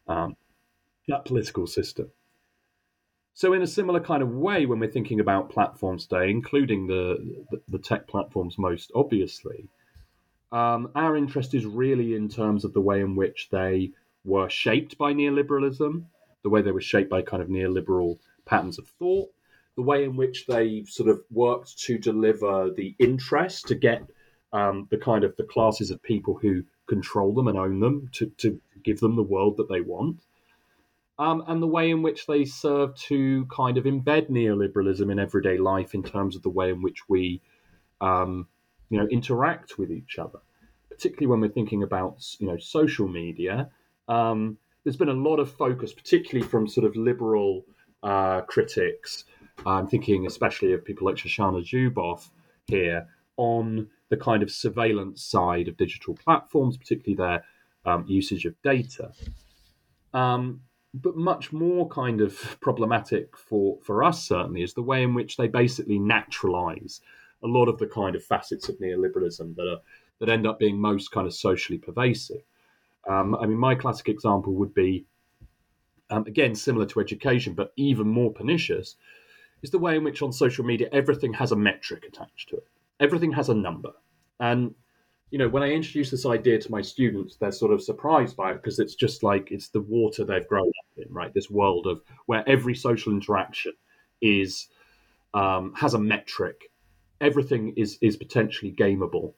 system. So in a similar kind of way, when we're thinking about platforms today, including the tech platforms most obviously, our interest is really in terms of the way in which they were shaped by neoliberalism, the way they were shaped by kind of neoliberal patterns of thought, the way in which they sort of worked to deliver the interest to get the classes of people who control them and own them to give them the world that they want. And the way in which they serve to kind of embed neoliberalism in everyday life in terms of the way in which we, interact with each other, particularly when we're thinking about, social media. There's been a lot of focus, particularly from sort of liberal critics. I'm thinking especially of people like Shoshana Zuboff here on the kind of surveillance side of digital platforms, particularly their usage of data. But much more kind of problematic for us, certainly, is the way in which they basically naturalize a lot of the kind of facets of neoliberalism that end up being most kind of socially pervasive. My classic example would be, again, similar to education, but even more pernicious, is the way in which on social media everything has a metric attached to it. Everything has a number. And, when I introduce this idea to my students, they're sort of surprised by it because it's just like it's the water they've grown up in, right? This world of where every social interaction is has a metric. Everything is potentially gameable.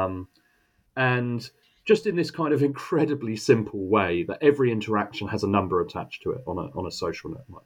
And just in this kind of incredibly simple way that every interaction has a number attached to it on a social network,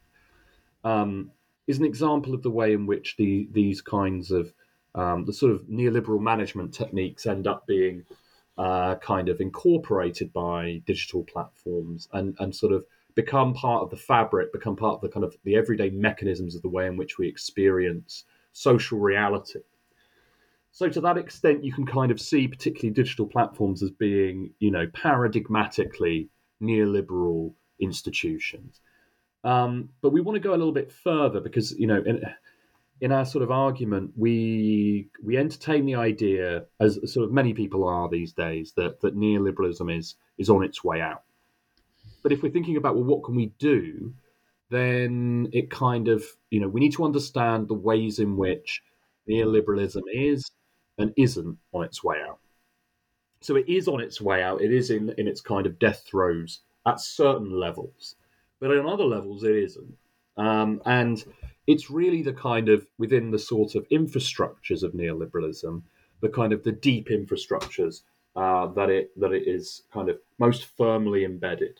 is an example of the way in which these kinds of the sort of neoliberal management techniques end up being kind of incorporated by digital platforms and sort of become part of the fabric, become part of the kind of the everyday mechanisms of the way in which we experience social reality. So to that extent, you can kind of see particularly digital platforms as being, paradigmatically neoliberal institutions. But we want to go a little bit further because, in our sort of argument, we entertain the idea, as sort of many people are these days, that neoliberalism is on its way out. But if we're thinking about, well, what can we do, then it kind of, we need to understand the ways in which neoliberalism is and isn't on its way out. So it is on its way out. It is in its kind of death throes at certain levels. But on other levels, it isn't. And it's really the kind of, within the sort of infrastructures of neoliberalism, the kind of the deep infrastructures that it is kind of most firmly embedded.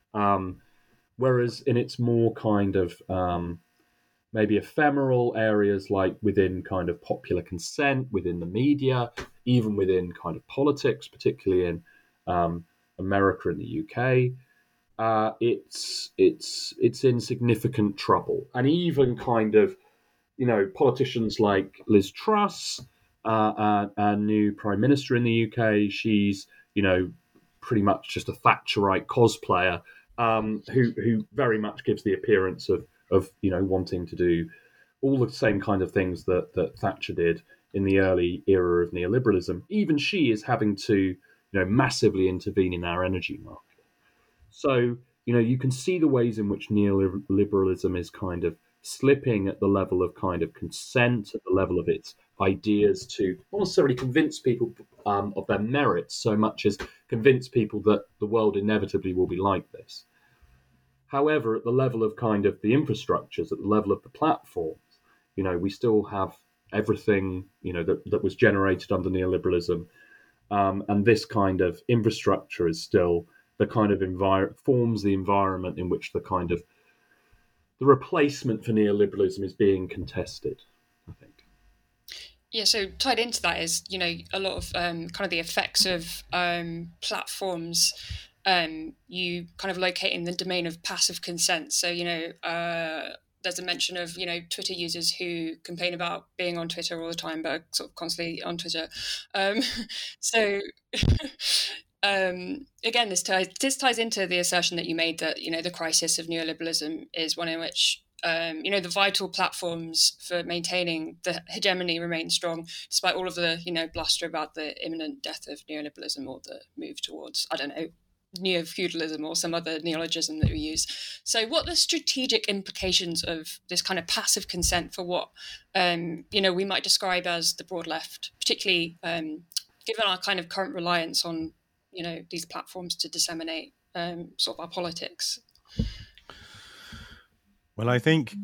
Whereas in its more kind of maybe ephemeral areas, like within kind of popular consent, within the media, even within kind of politics, particularly in America and the UK, it's in significant trouble. And even kind of, politicians like Liz Truss, our new Prime Minister in the UK, she's, pretty much just a Thatcherite cosplayer who very much gives the appearance of wanting to do all the same kind of things that Thatcher did in the early era of neoliberalism. Even she is having to, massively intervene in our energy market. So, you can see the ways in which neoliberalism is kind of slipping at the level of kind of consent, at the level of its ideas to not necessarily convince people of their merits so much as convince people that the world inevitably will be like this. However, at the level of kind of the infrastructures, at the level of the platforms, we still have everything, that was generated under neoliberalism. And this kind of infrastructure is still the kind of forms the environment in which the kind of the replacement for neoliberalism is being contested, I think. Yeah, so tied into that is, a lot of kind of the effects of platforms. You kind of locate in the domain of passive consent. So, there's a mention of, Twitter users who complain about being on Twitter all the time, but are sort of constantly on Twitter. Again, this ties into the assertion that you made that, the crisis of neoliberalism is one in which, the vital platforms for maintaining the hegemony remain strong, despite all of the, bluster about the imminent death of neoliberalism or the move towards, neo-feudalism or some other neologism that we use. So what are the strategic implications of this kind of passive consent for what, we might describe as the broad left, particularly given our kind of current reliance on, these platforms to disseminate sort of our politics? Well, I think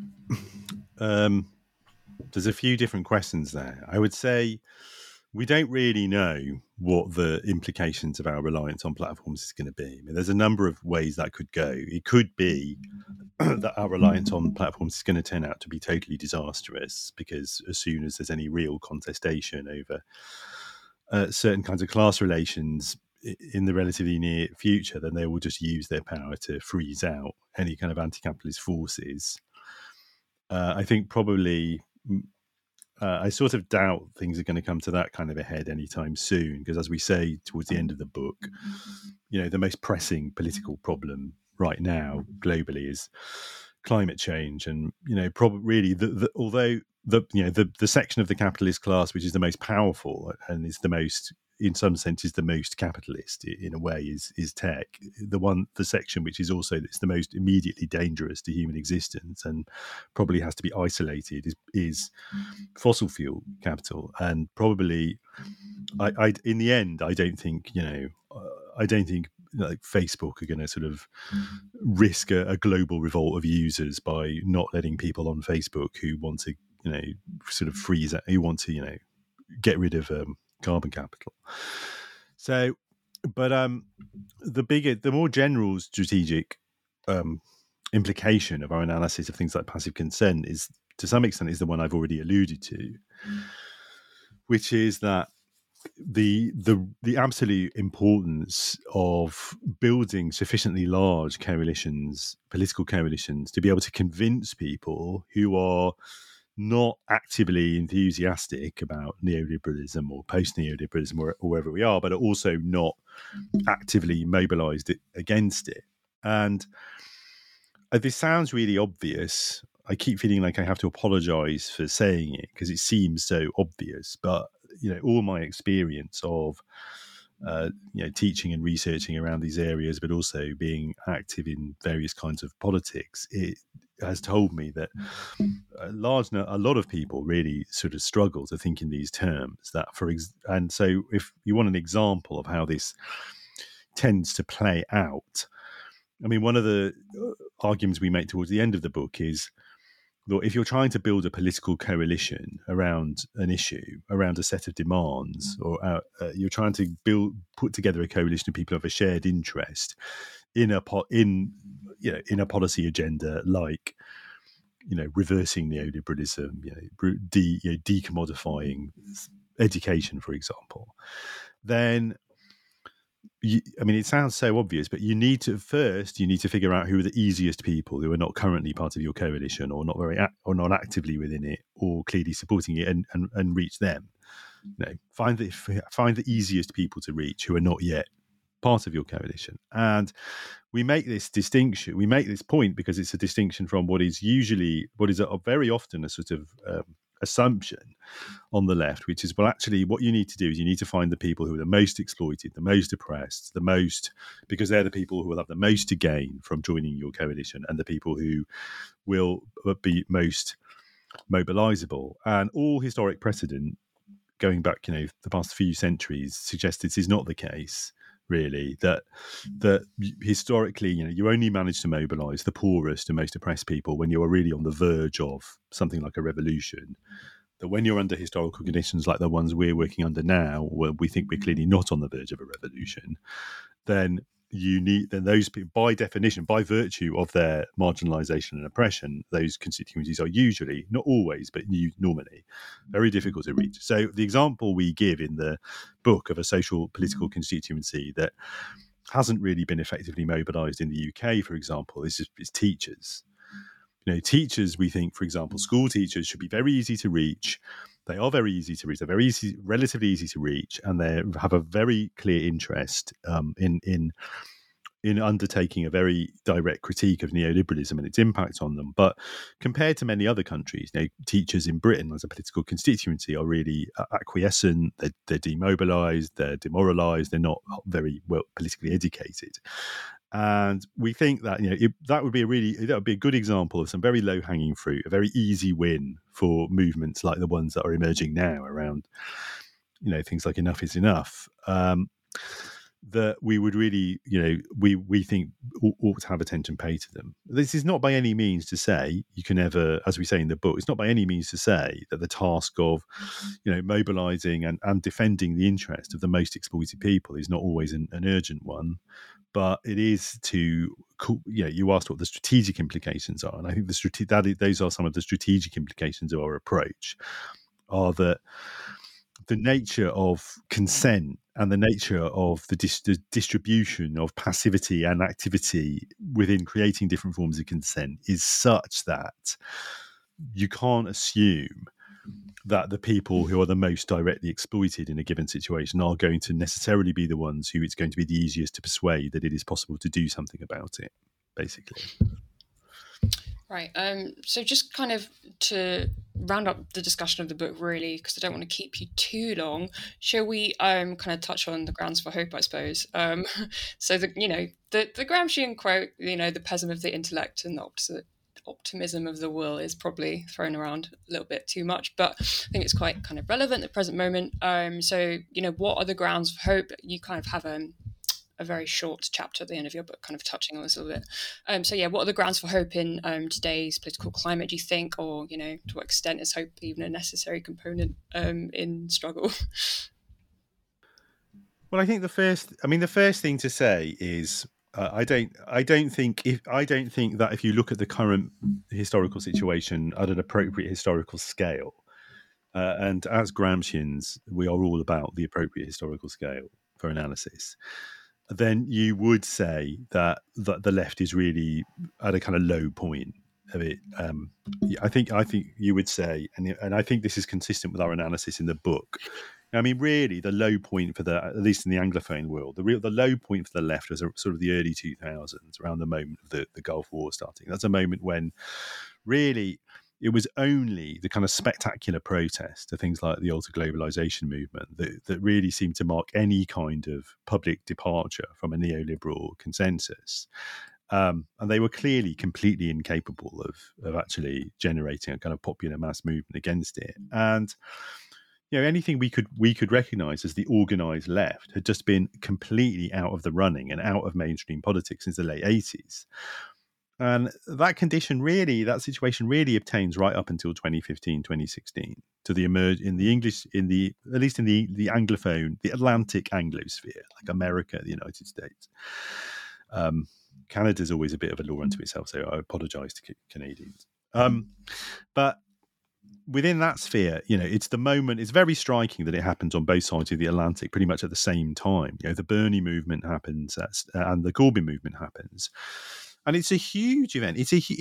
there's a few different questions there. I would say we don't really know what the implications of our reliance on platforms is going to be. I mean, there's a number of ways that could go. It could be that our reliance on platforms is going to turn out to be totally disastrous, because as soon as there's any real contestation over certain kinds of class relations in the relatively near future, then they will just use their power to freeze out any kind of anti-capitalist forces. I think probably... I sort of doubt things are going to come to that kind of a head anytime soon, because as we say towards the end of the book, the most pressing political problem right now globally is climate change. And, probably really, although the section of the capitalist class which is the most powerful and is the most in some sense is the most capitalist in a way is tech. The section which is also it's the most immediately dangerous to human existence and probably has to be isolated is fossil fuel capital. And probably I in the end I don't think like Facebook are going to sort of risk a global revolt of users by not letting people on Facebook who want to sort of freeze it, who want to get rid of carbon capital. So, but the more general strategic implication of our analysis of things like passive consent is, to some extent, is the one I've already alluded to, which is that the absolute importance of building sufficiently large coalitions, political coalitions, to be able to convince people who are not actively enthusiastic about neoliberalism or post-neoliberalism or wherever we are, but are also not actively mobilized against it. And this sounds really obvious. I keep feeling like I have to apologize for saying it because it seems so obvious, but all my experience of teaching and researching around these areas, but also being active in various kinds of politics, it has told me that a lot of people really sort of struggle to think in these terms. And so, if you want an example of how this tends to play out, I mean, one of the arguments we make towards the end of the book is, look, if you're trying to build a political coalition around an issue, around a set of demands, or you're trying to put together a coalition of people who have a shared interest in a policy agenda like reversing neoliberalism, decommodifying education, for example, then it sounds so obvious, but you need to figure out who are the easiest people who are not currently part of your coalition or not actively within it or clearly supporting it, and reach them. Find the easiest people to reach who are not yet part of your coalition. And we make this distinction. We make this point because it's a distinction from what is very often a sort of assumption on the left, which is, well, actually what you need to do is you need to find the people who are the most exploited, the most oppressed, because they're the people who will have the most to gain from joining your coalition, and the people who will be most mobilizable. And all historic precedent going back the past few centuries suggests this is not the case, really, that historically, you only manage to mobilize the poorest and most oppressed people when you are really on the verge of something like a revolution. That when you're under historical conditions like the ones we're working under now, where we think we're clearly not on the verge of a revolution, then those people, by definition, by virtue of their marginalization and oppression, those constituencies are usually, not always, but normally very difficult to reach. So the example we give in the book of a social political constituency that hasn't really been effectively mobilized in the UK, for example, is teachers. Teachers, we think, for example, school teachers should be very easy to reach. They are very easy to reach. They're relatively easy to reach, and they have a very clear interest in undertaking a very direct critique of neoliberalism and its impact on them. But compared to many other countries, teachers in Britain as a political constituency are really acquiescent. They're demobilized. They're demoralized. They're not very well politically educated. And we think that that would be a good example of some very low hanging fruit, a very easy win for movements like the ones that are emerging now around things like Enough is Enough. That we would really, we think ought to have attention paid to them. This is not by any means to say you can ever, as we say in the book, it's not by any means to say that the task of, mobilising and defending the interest of the most exploited people is not always an urgent one. But it is to, you asked what the strategic implications are, and I think those are some of the strategic implications of our approach, are that the nature of consent and the nature of the distribution of passivity and activity within creating different forms of consent is such that you can't assume that the people who are the most directly exploited in a given situation are going to necessarily be the ones who it's going to be the easiest to persuade that it is possible to do something about it, basically. Right. So just kind of to round up the discussion of the book, really, because I don't want to keep you too long, shall we kind of touch on the grounds for hope, I suppose? So the Gramscian quote, the pessimism of the intellect and the optimism of the will is probably thrown around a little bit too much, but I think it's quite kind of relevant at the present moment. So what are the grounds for hope? You kind of have a very short chapter at the end of your book kind of touching on this a little bit. What are the grounds for hope in today's political climate, do you think, or to what extent is hope even a necessary component in struggle? Well, I think the first thing to say is I don't think that if you look at the current historical situation at an appropriate historical scale, and as Gramscians, we are all about the appropriate historical scale for analysis, then you would say that the left is really at a kind of low point of it. I think you would say, and I think this is consistent with our analysis in the book. I mean, really, the low point for at least in the Anglophone world, the low point for the left was sort of the early 2000s, around the moment of the Gulf War starting. That's a moment when really it was only the kind of spectacular protest to things like the alter globalization movement that really seemed to mark any kind of public departure from a neoliberal consensus. And they were clearly completely incapable of actually generating a kind of popular mass movement against it. And anything we could recognize as the organized left had just been completely out of the running and out of mainstream politics since the late 80s. And that situation really obtains right up until 2015, 2016, to the emerge in the English, at least in the Anglophone, the Atlantic Anglosphere, like America, the United States. Canada's always a bit of a law unto itself, so I apologize to Canadians. But within that sphere, it's the moment. It's very striking that it happens on both sides of the Atlantic, pretty much at the same time. The Bernie movement happens, and the Corbyn movement happens. And it's a huge event.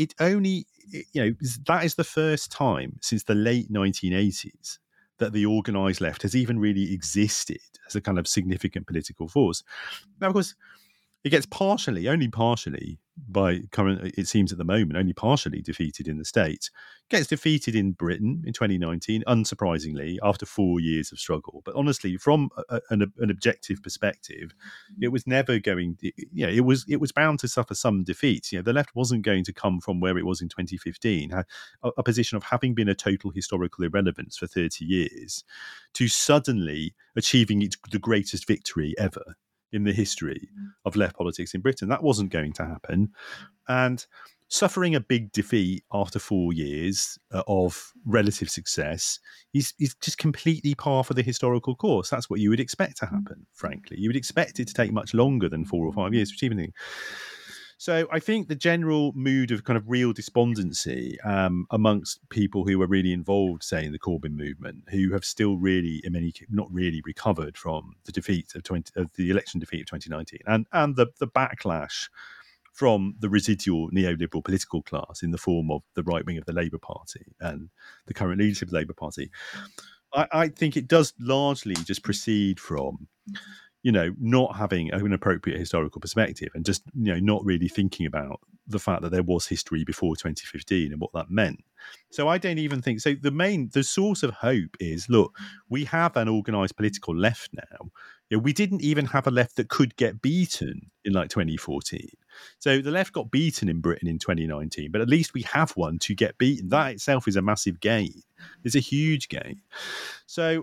That is the first time since the late 1980s that the organised left has even really existed as a kind of significant political force. Now, of course, it gets only partially by current, it seems at the moment, only partially defeated in the States. Gets defeated in Britain in 2019, unsurprisingly, after 4 years of struggle. But honestly, from an objective perspective, it was never going. It was bound to suffer some defeats. The left wasn't going to come from where it was in 2015, a position of having been a total historical irrelevance for 30 years, to suddenly achieving the greatest victory ever in the history of left politics in Britain. That wasn't going to happen. And suffering a big defeat after 4 years of relative success is just completely par for the historical course. That's what you would expect to happen, frankly. You would expect it to take much longer than 4 or 5 years to achieve anything. So I think the general mood of kind of real despondency amongst people who were really involved, say, in the Corbyn movement, who have still really, not really recovered from the defeat of the election defeat of 2019, and the backlash from the residual neoliberal political class in the form of the right wing of the Labour Party and the current leadership of the Labour Party. I think it does largely just proceed from not having an appropriate historical perspective and just, not really thinking about the fact that there was history before 2015 and what that meant. So I don't even think, the source of hope is, look, we have an organised political left now. We didn't even have a left that could get beaten in 2014. So the left got beaten in Britain in 2019, but at least we have one to get beaten. That itself is a massive gain. It's a huge gain. So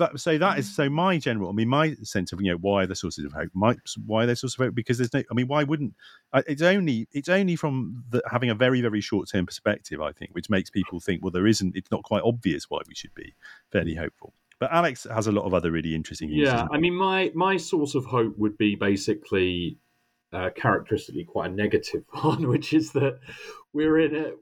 my sense of why the sources of hope, why are there sources of hope? Because there's why wouldn't? It's only from having a very, very short term perspective, I think, which makes people think, well, it's not quite obvious why we should be fairly hopeful. But Alex has a lot of other really interesting things. Yeah, my source of hope would be basically characteristically quite a negative one, which is that we are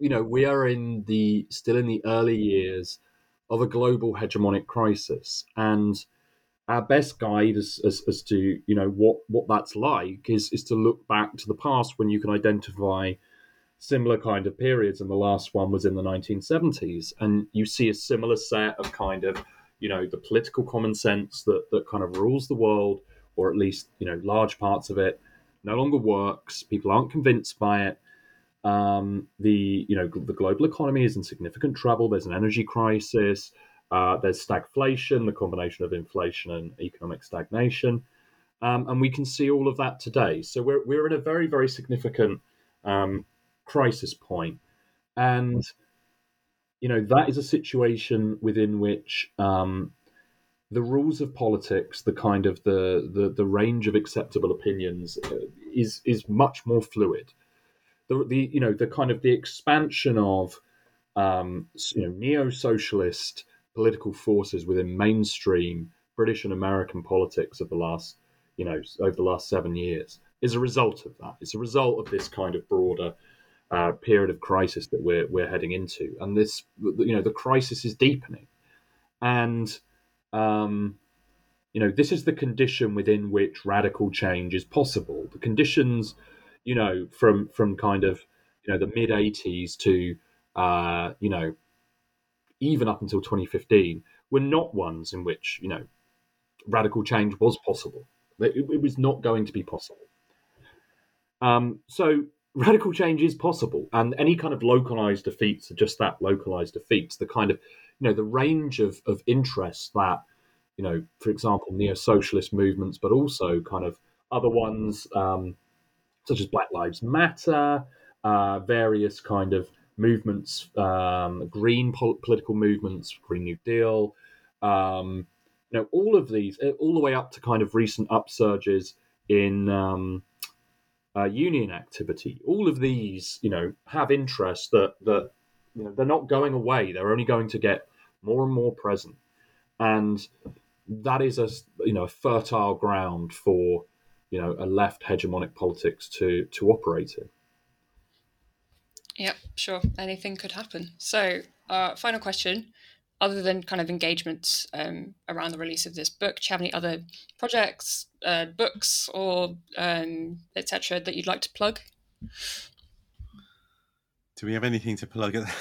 still in the early years of a global hegemonic crisis, and our best guide as to what that's like is to look back to the past when you can identify similar kind of periods, and the last one was in the 1970s, and you see a similar set of kind of the political common sense that kind of rules the world, or at least large parts of it, no longer works. People aren't convinced by it. The global economy is in significant trouble. There's an energy crisis. There's stagflation, the combination of inflation and economic stagnation, and we can see all of that today. So we're in a very, very significant crisis point, and that is a situation within which the rules of politics, the kind of the range of acceptable opinions, is much more fluid. The kind of the expansion of neo-socialist political forces within mainstream British and American politics of the last, over the last 7 years is a result of that. It's a result of this kind of broader period of crisis that we're heading into, and this, the crisis is deepening, and this is the condition within which radical change is possible. The conditions, from kind of the mid '80s to even up until 2015, were not ones in which radical change was possible. It was not going to be possible. So radical change is possible, and any kind of localized defeats are just that, localized defeats. The kind of the range of interests that for example, neo-socialist movements, but also kind of other ones such as Black Lives Matter, various kind of movements, green political movements, Green New Deal, all of these, all the way up to kind of recent upsurges in union activity. All of these, have interests that they're not going away. They're only going to get more and more present, and that is a fertile ground for a left hegemonic politics to operate in. Yep, sure. Anything could happen. So, final question. Other than kind of engagements around the release of this book, do you have any other projects, books, or etc. that you'd like to plug? Do we have anything to plug? I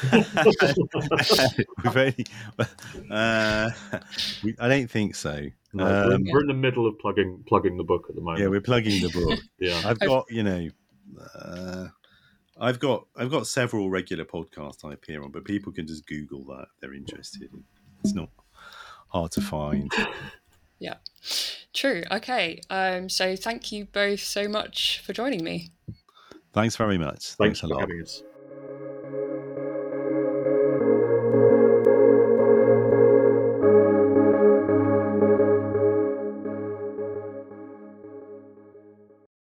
don't think so. No, we're in the middle of plugging the book at the moment. Yeah, we're plugging the book. Yeah, I've got I've got several regular podcasts I appear on, but people can just Google that if they're interested. It's not hard to find. Yeah, true. Okay, so thank you both so much for joining me. Thanks very much. Thanks a for lot. having us.